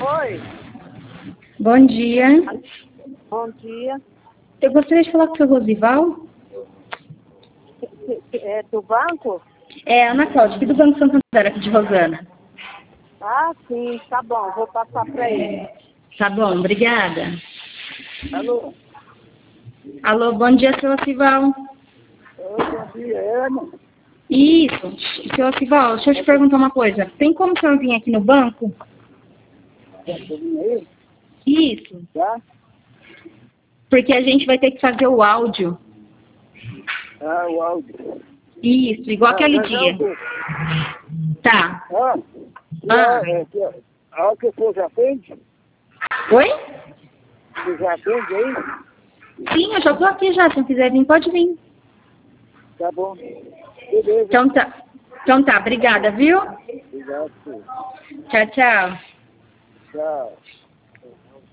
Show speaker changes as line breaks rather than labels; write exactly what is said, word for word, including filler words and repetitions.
Oi,
Bom dia.
bom dia.
Eu gostaria de falar com o seu Rosival.
É do banco?
É, Ana Cláudia, aqui do Banco Santander, aqui de Rosana.
Ah, sim, tá bom, vou passar para ele.
Tá bom, obrigada.
Alô?
Alô, bom dia, seu Rosival.
Oi, bom dia, é, mano.
Isso, seu Rosival, deixa eu te perguntar uma coisa. Tem como o senhor vir aqui no banco?
Você vem aí?
Isso,
Tá?
porque a gente vai ter que fazer o áudio.
Ah, o áudio.
Isso, igual
Ah,
aquele
já, já
dia.
ouvi.
Tá.
Ah,
Ah.
ah. É, que- a que você já atende?
Oi?
Você já atende aí?
Sim, eu já tô aqui já. Se não quiser vir, pode vir.
Tá bom. Beleza.
Então tá. Então tá, obrigada, viu?
Obrigado, senhor.
Tchau, tchau.
Tchau.